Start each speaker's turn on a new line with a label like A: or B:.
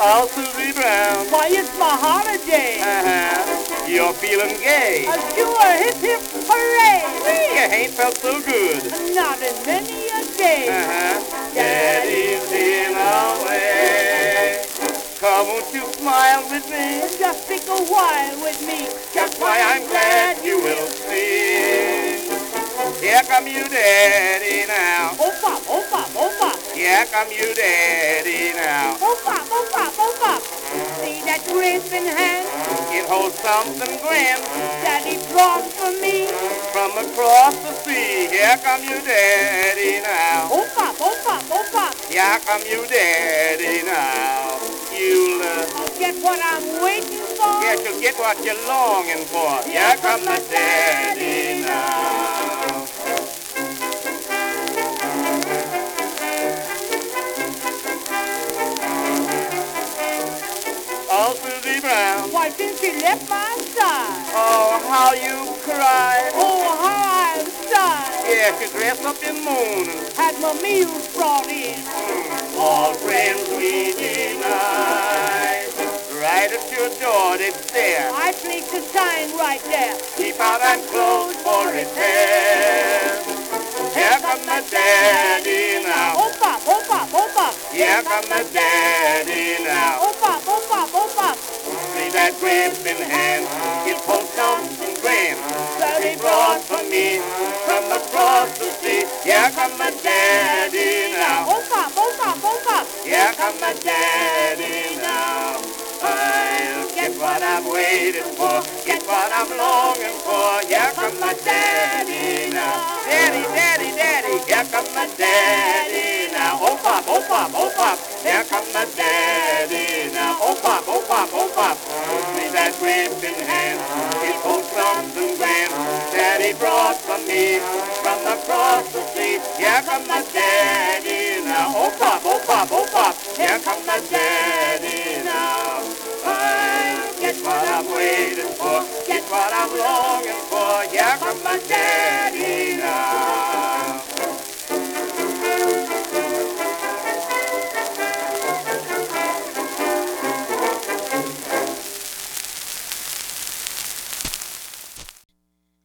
A: Oh, Susie Brown.
B: Why, it's my holiday.
A: You're feeling gay.
B: Sure, hip, hip, hooray.
A: You ain't felt so good.
B: Not in many a day.
A: Daddy's in away. Come, won't you smile with me?
B: Just think a while with me.
A: That's why I'm glad you will see. Here come you, Daddy, now.
B: Oh, pop, oh, pop, oh, pop.
A: Here come you, Daddy, now.
B: Oh, pop, oh, pop, oh, pop. See that gripping hand?
A: It holds something grand
B: Daddy brought for me.
A: from across the sea. Here come you, Daddy, now.
B: Oh, pop, oh, pop, oh, pop.
A: Here come you, Daddy, now. You'll
B: Get what I'm waiting for.
A: yes, you'll get what you're longing for. Here come the Daddy now. Oh, Susie Brown.
B: Why, since he left my side.
A: Oh, how you cried.
B: Oh, how I'm sad.
A: Yes, you dressed up in mourning.
B: Had my meals brought in.
A: All friends we denied. Right at your door they'd stare.
B: I placed a sign right there.
A: Keep out and close for repair. Here come the Daddy now.
B: Oh, pop, oh, pop, oh, pop.
A: Here come the Daddy now.
B: Oh, pop, oh, pop, oh, pop.
A: See that gripping hand. It holds something grand.
B: Daddy
A: Brought for me from across the sea. Here come the Daddy now.
B: Oh, pop, oh, pop, oh, pop.
A: Here come the Daddy now. I'll get what I'm waiting for, get what I'm longing for. Here come the Daddy now. Daddy, Daddy, Daddy, here come the Daddy now. Oh pop, oh pop, oh pop. Here come the Daddy now. Oh pop, oh pop, oh pop. See that gripping hand, it holds something grand. Daddy brought for me from across the sea. Here come the Daddy now. Oh pop, oh pop, oh pop. Here come the Daddy now. I'll get what I'm waiting for, get what I'm longing for. Here come the Daddy.